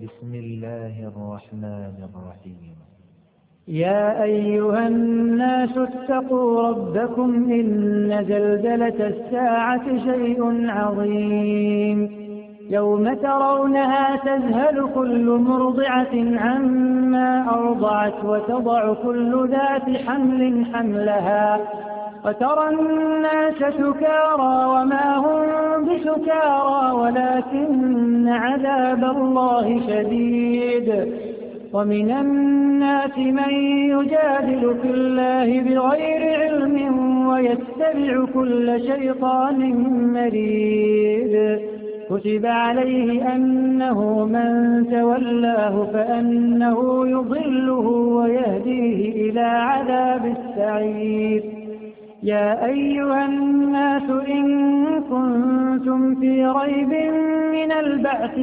بسم الله الرحمن الرحيم. يا أيها الناس اتقوا ربكم إن زلزلة الساعة شيء عظيم يوم ترونها تذهل كل مرضعة عما أرضعت وتضع كل ذات حمل حملها وترى الناس سكارى وما هم بسكارى ولكن عذاب الله شديد. ومن الناس من يجادل في الله بغير علم ويتبع كل شيطان مريد. كتب عليه أنه من تولاه فأنه يضله ويهديه إلى عذاب السعير. يا أيها الناس إن كنتم في ريب من البعث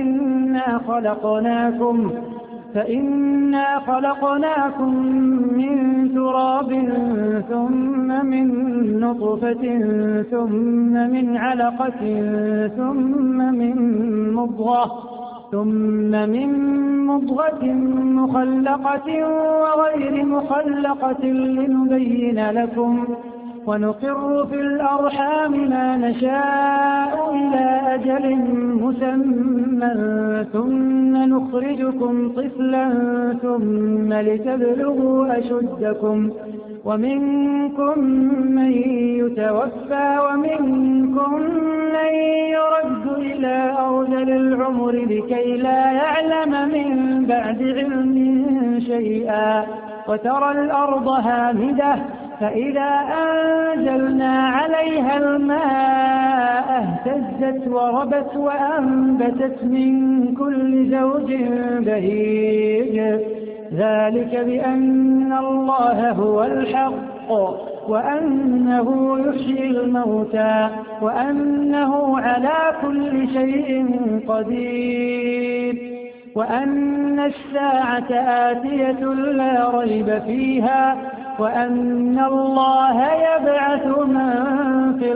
فإنا خلقناكم من تراب ثم من نطفة ثم من علقة ثم من مضغة مخلقة وغير مخلقة لنبين لكم ونقر في الأرحام ما نشاء إلى أجل مسمى ثم نخرجكم طفلا ثم لتبلغوا أشدكم ومنكم من يتوفى ومنكم من يرد إلى أرذل العمر لكي لا يعلم من بعد علم شيئا. وترى الأرض هامدة فإذا أنزلنا عليها الماء اهتزت وربت وأنبتت من كل زوج بهيج. ذلك بأن الله هو الحق وأنه يحيي الموتى وأنه على كل شيء قدير وأن الساعة آتية لا ريب فيها وأن الله يبعث من في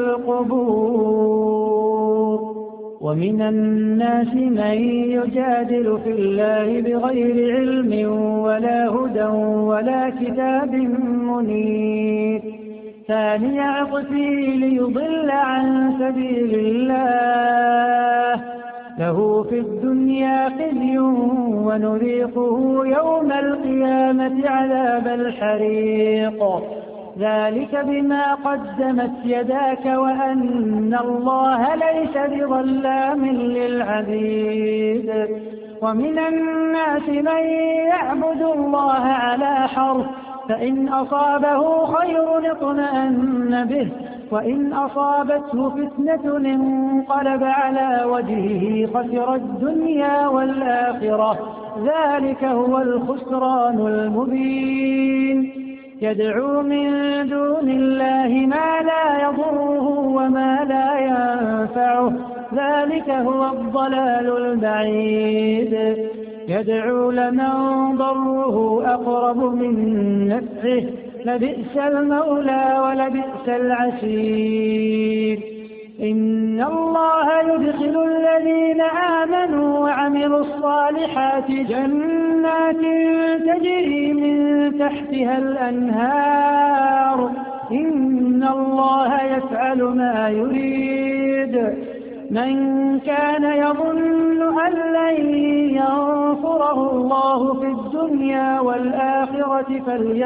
القبور. ومن الناس من يجادل في الله بغير علم ولا هدى ولا كتاب منير. ثاني عطفه ليضل عن سبيل الله له في الدنيا خزي ونذيقه يوم القيامة عذاب الحريق. ذلك بما قدمت يداك وأن الله ليس بظلام للعبيد. ومن الناس من يعبد الله على حرف فإن أصابه خير اطمأن به وإن أصابته فتنة انقلب على وجهه خسر الدنيا والآخرة. ذلك هو الخسران المبين. يدعو من دون الله ما لا يضره وما لا ينفعه ذلك هو الضلال البعيد. يدعو لمن ضره أقرب من نفعه لبئس المولى ولبئس العشير. إن الله يدخل الذين آمنوا وعملوا الصالحات جنات تجري من تحتها الأنهار إن الله يفعل ما يريد. من كان يظن أن لن ينصره الله في الدنيا والآخرة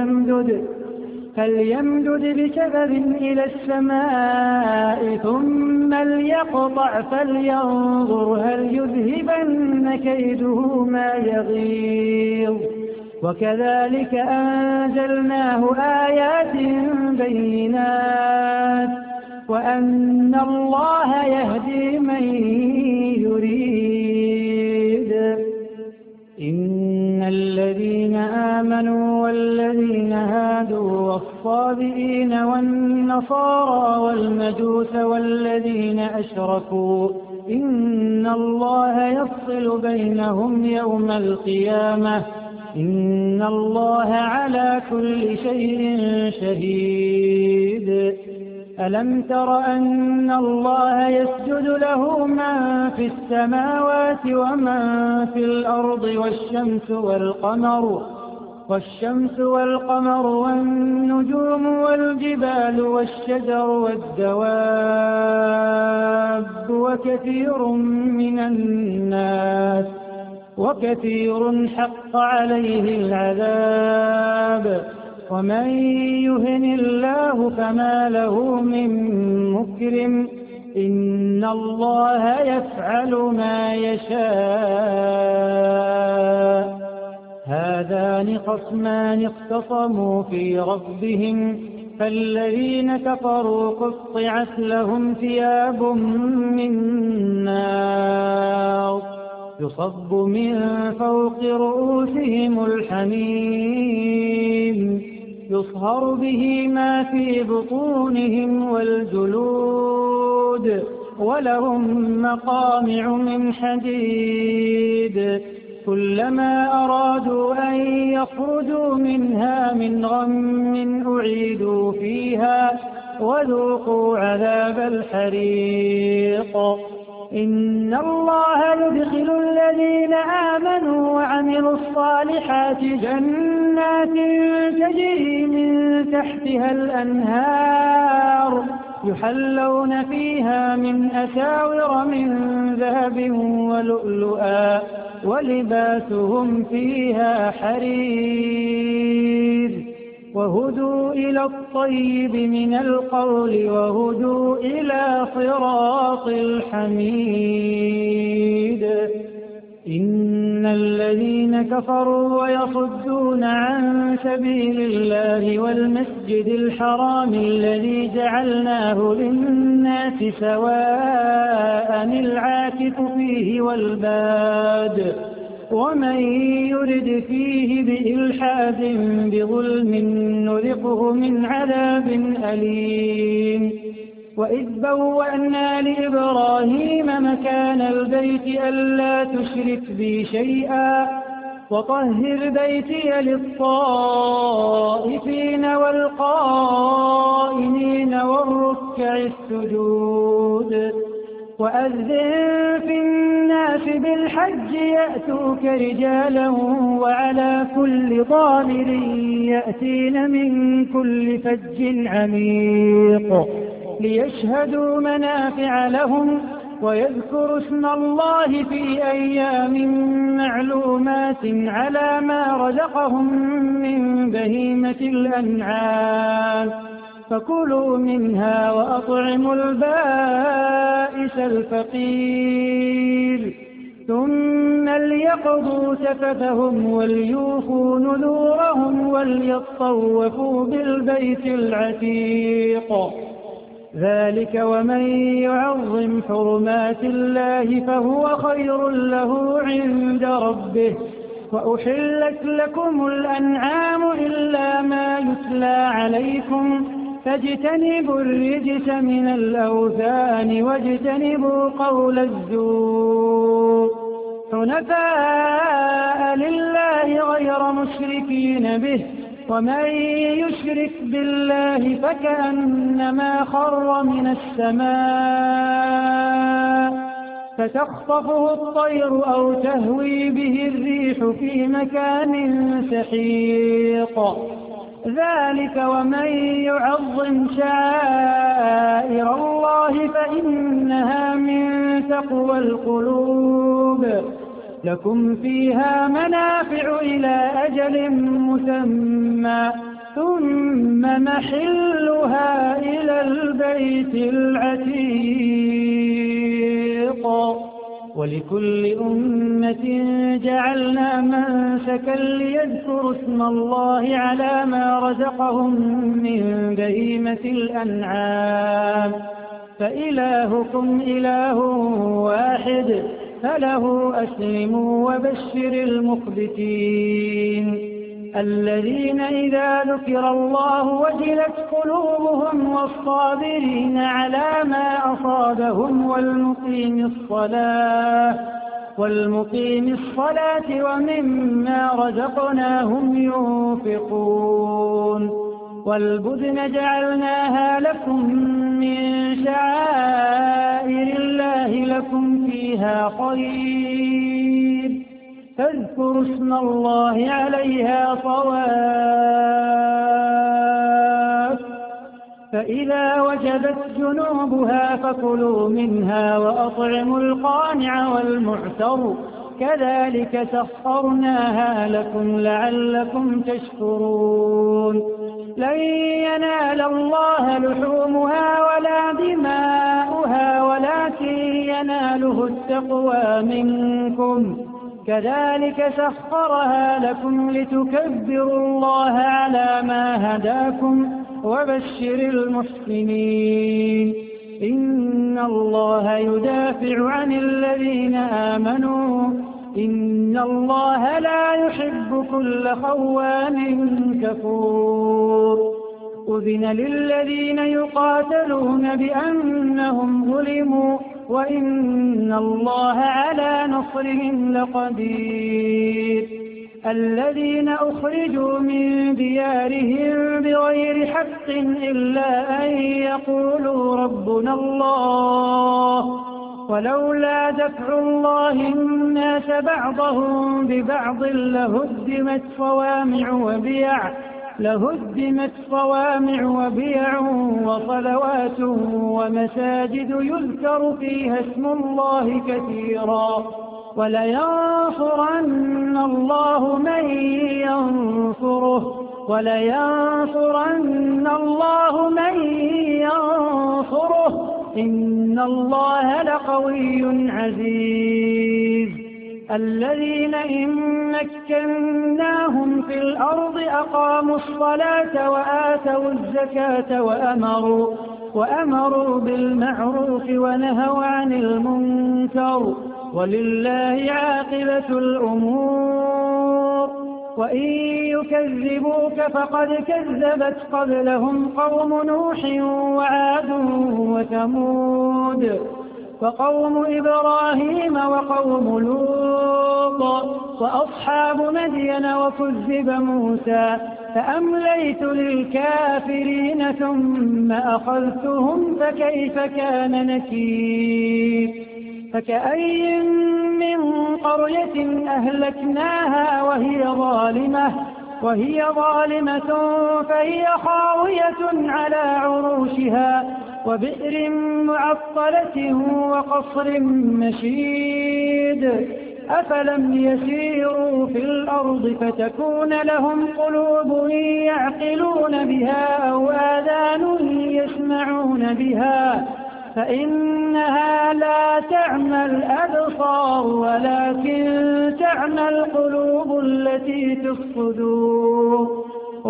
فليمدد بسبب إلى السماء ثم ليقطع فلينظر هل يذهبن كيده ما يغيظ. وكذلك أنزلناه آيات بينات وأن الله يهدي من يريد. إن الذين آمنوا والذين هادوا والصابئين والنصارى والمجوس والذين أشركوا إن الله يفصل بينهم يوم القيامة إن الله على كل شيء شهيد. ألم تر أن الله يسجد له من في السماوات ومن في الأرض والشمس والقمر والنجوم والجبال والشجر والدواب وكثير حق عليه العذاب ومن يهن الله فما له من مكرم إن الله يفعل ما يشاء هذان خصمان اختصموا في ربهم فالذين كفروا قطعت لهم ثياب من نار يصب من فوق رؤوسهم الحميم يصهر به ما في بطونهم والجلود ولهم مقامع من حديد كلما أرادوا أن يخرجوا منها من غم أعيدوا فيها وذوقوا عذاب الحريق إن الله يدخل الذين آمنوا وعملوا الصالحات جنات تجري من تحتها الأنهار يحلون فيها من أساور من ذهب ولؤلؤا ولباسهم فيها حرير وهدوا إلى الطيب من القول وهدوا إلى صراط الحميد إن الذين كفروا ويصدون عن سبيل الله والمسجد الحرام الذي جعلناه للناس سواء العاكف فيه والباد ومن يرد فيه بإلحاد بظلم نذقه من عذاب أليم وإذ بوأنا لإبراهيم مكان البيت ألا تشرك بي شيئا وطهر بيتي للطائفين والقائمين والركع السجود وأذن في الناس بالحج يأتوك رجالا وعلى كل ضامر يأتين من كل فج عميق ليشهدوا منافع لهم ويذكروا اسم الله في أيام معلومات على ما رزقهم من بهيمة الأنعام فكلوا منها وأطعموا البائس الفقير ثم ليقضوا تفثهم وليوفوا نذورهم وليطوفوا بالبيت العتيق ذلك ومن يعظم حرمات الله فهو خير له عند ربه وأحلت لكم الأنعام إلا ما يتلى عليكم فاجتنبوا الرجس من الأوثان واجتنبوا قول الزور حنفاء لله غير مشركين به ومن يشرك بالله فكأنما خر من السماء فتخطفه الطير أو تهوي به الريح في مكان سحيق ذلك ومن يعظم شعائر الله فإنها من تقوى القلوب لكم فيها منافع إلى أجل مسمى ثم محلها إلى البيت العتيق ولكل أمة جعلنا منسكا ليذكروا اسم الله على ما رزقهم من بهيمة الأنعام فإلهكم إله واحد فله أسلموا وبشر المخبتين الذين إذا ذكر الله وجلت قلوبهم والصابرين على ما أصابهم والمقيم الصلاة ومما رزقناهم ينفقون والبدن جعلناها لكم من شعائر الله لكم فيها خير فاذكروا اسم الله عليها صواف فإذا وجبت جنوبها فكلوا منها وأطعموا القانع والمعتر كذلك سخرناها لكم لعلكم تشكرون لن ينال الله لحومها ولا دماؤها ولكن يناله التقوى منكم كذلك سخرها لكم لتكبروا الله على ما هداكم وبشر المحسنين إن الله يدافع عن الذين آمنوا إن الله لا يحب كل خوان كفور أذن للذين يقاتلون بأنهم ظلموا وإن الله على نصرهم لقدير الذين أخرجوا من ديارهم بغير حق إلا أن يقولوا ربنا الله ولولا دفع الله الناس بعضهم ببعض لهدمت صوامع وبيع وصلوات ومساجد يذكر فيها اسم الله كثيرا ولينصرن الله من ينصره إن الله لقوي عزيز الذين إن مكناهم في الأرض أقاموا الصلاة وآتوا الزكاة وأمروا بالمعروف ونهوا عن المنكر ولله عاقبة الأمور وإن يكذبوك فقد كذبت قبلهم قوم نوح وعاد وثمود وقوم إبراهيم وقوم لوط وأصحاب مدين وكذب موسى فأمليت للكافرين ثم أخذتهم فكيف كان نكير فكأي من قرية أهلكناها وهي ظالمة فهي خاوية على عروشها وبئر معطلة وقصر مشيد أفلم يسيروا في الأرض فتكون لهم قلوب يعقلون بها أو آذان يسمعون بها فإنها لا تعمى الأبصار ولكن تعمى القلوب التي في الصدور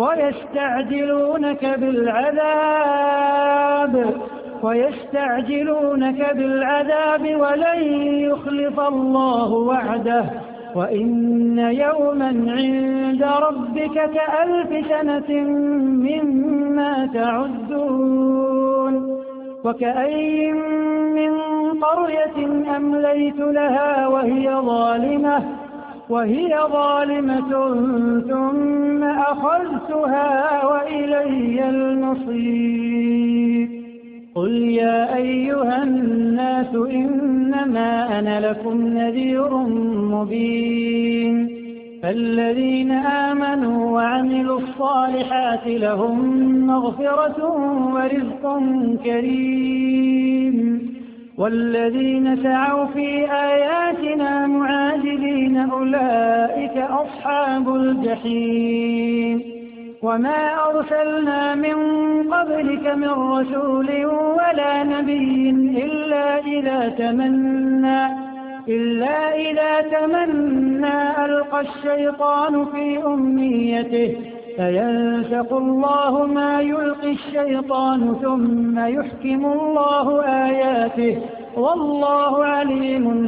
ويستعجلونك بالعذاب ولن يخلف الله وعده وإن يوما عند ربك كألف سنة مما تعدون وكأي من قرية أمليت لها وهي ظالمة ثم أخذتها وإلي المصير قل يا أيها الناس إنما أنا لكم نذير مبين فالذين آمنوا وعملوا الصالحات لهم مغفرة ورزق كريم والذين سعوا في آياتنا معاجزين أولئك أصحاب الجحيم وما أرسلنا من قبلك من رسول ولا نبي إلا إذا تمنى ألقى الشيطان في أمنيته فينسخ الله ما يلقي الشيطان ثم يحكم الله آياته والله عليم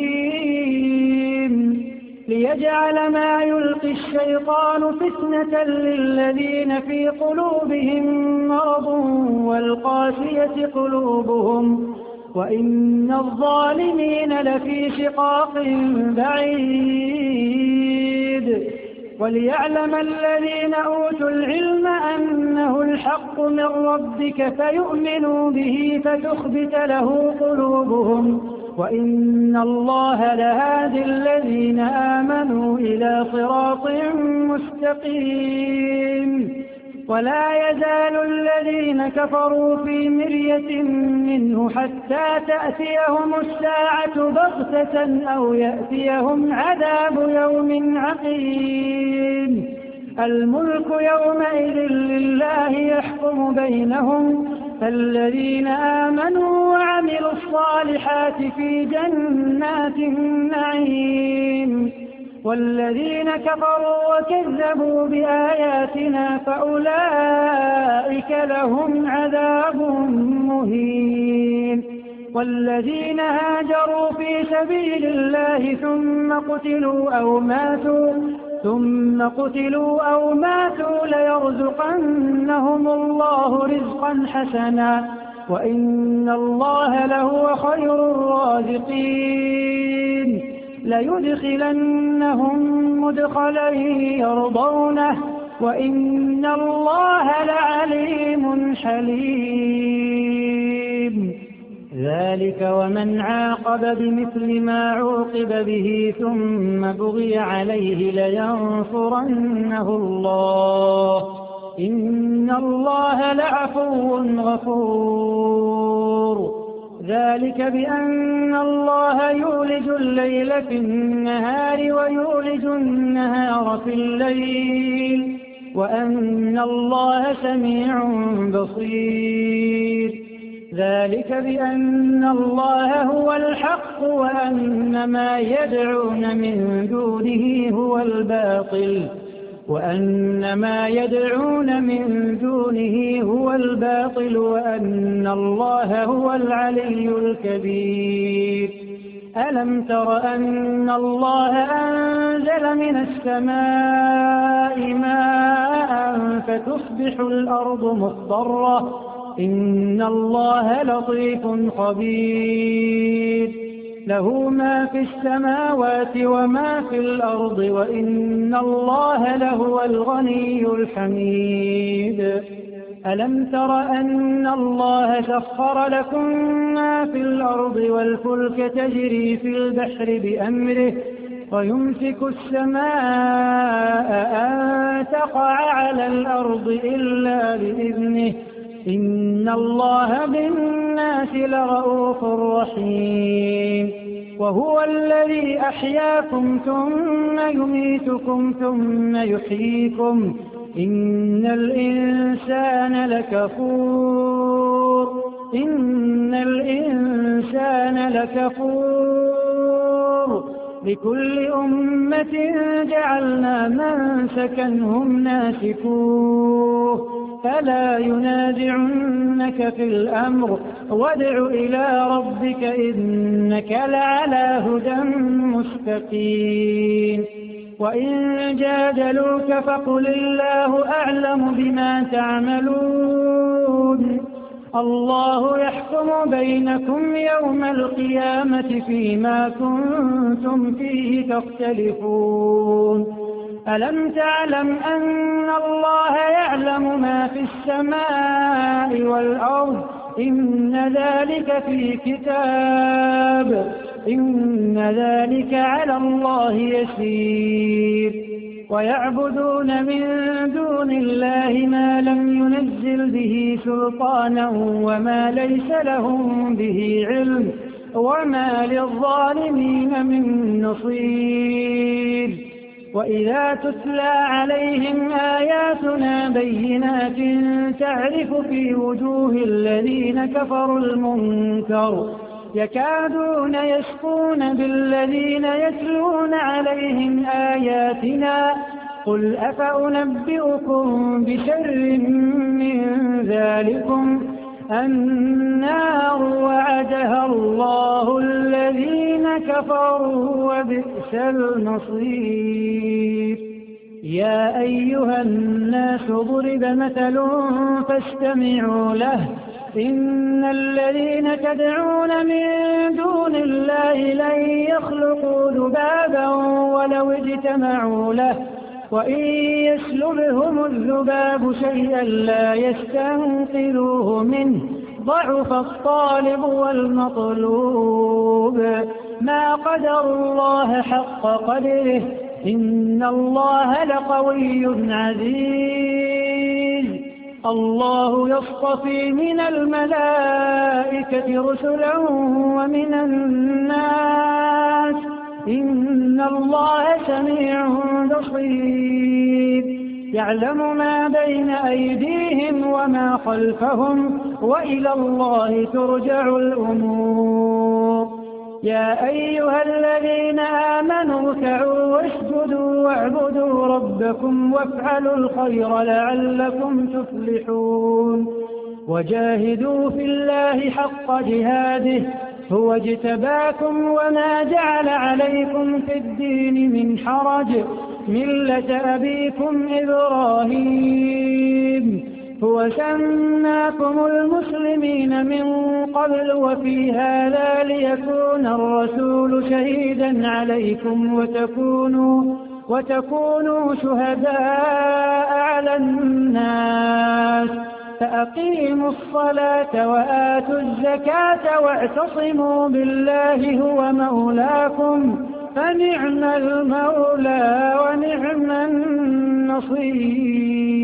حكيم ليجعل ما يلقي الشيطان فتنة للذين في قلوبهم مرض والقاسية قلوبهم وإن الظالمين لفي شقاق بعيد وليعلم الذين أوتوا العلم أنه الحق من ربك فيؤمنوا به فتخبت له قلوبهم وإن الله لهادي الذين آمنوا إلى صراط مستقيم. ولا يزال الذين كفروا في مرية منه حتى تأتيهم الساعة بغتة أو يأتيهم عذاب يوم عقيم. الملك يومئذ لله يحكم بينهم فالذين آمنوا وعملوا الصالحات في جنات النعيم والذين كفروا وكذبوا بآياتنا فأولئك لهم عذاب مهين. والذين هاجروا في سبيل الله ثم قتلوا أو ماتوا ليرزقنهم الله رزقا حسنا وإن الله لهو خير الرازقين. ليدخلنهم مدخلا يرضونه وإن الله لعليم حليم. ذلك ومن عاقب بمثل ما عوقب به ثم بغي عليه لينصرنه الله إن الله لعفو غفور. ذلك بأن الله يولج الليل في النهار ويولج النهار في الليل وأن الله سميع بصير. ذلك بأن الله هو الحق وأن ما يدعون من دونه هو الباطل وأن الله هو العلي الكبير. ألم تر أن الله أنزل من السماء ماء فتصبح الأرض مخضرة إن الله لطيف خبير. له ما في السماوات وما في الأرض وإن الله لهو الغني الحميد. ألم تر أن الله سخر لكم ما في الأرض والفلك تجري في البحر بأمره ويمسك السماء أن تقع على الأرض إلا بإذنه إن الله بالناس لرءوف رحيم. وهو الذي أحياكم ثم يميتكم ثم يحييكم إن الإنسان لكفور. لكل أمة جعلنا منسكا هم ناسكوه فلا ينازعنك في الأمر وادع إلى ربك إنك لعلى هدى مستقيم. وإن جادلوك فقل الله أعلم بما تعملون الله يحكم بينكم يوم القيامة فيما كنتم فيه تختلفون. ألم تعلم أن الله يعلم ما في السماء والأرض إن ذلك في كتاب إن ذلك على الله يسير. ويعبدون من دون الله ما لم ينزل به سلطانا وما ليس لهم به علم وما للظالمين من نصير. وإذا تتلى عليهم آياتنا بينات تعرف في وجوه الذين كفروا المنكر يكادون يسقون بالذين يتلون عليهم آياتنا قل أفأنبئكم بشر من ذلكم النار وعدها الله الذين كفروا وبئس المصير. يا أيها الناس ضرب مثل فاستمعوا له إن الذين تدعون من دون الله لن يخلقوا ذبابا وإن يسلبهم الذباب شيئا لا يستنقذوه منه ضعف الطالب والمطلوب ما قدروا الله حق قدره إن الله لقوي عزيز الله يصطفي من الملائكة رسلا ومن الناس إن الله سميع بصير يعلم ما بين أيديهم وما خلفهم وإلى الله ترجع الأمور يا أيها الذين آمنوا اركعوا واسجدوا واعبدوا ربكم وافعلوا الخير لعلكم تفلحون وجاهدوا في الله حق جهاده هو اجتباكم وما جعل عليكم في الدين من حرج ملة أبيكم إبراهيم هو سماكم المسلمين من قبل وفي هذا ليكون الرسول شهيدا عليكم وتكونوا شهداء على الناس فأقيموا الصلاة وآتوا الزكاة واعتصموا بالله هو مولاكم فنعم المولى ونعم النصير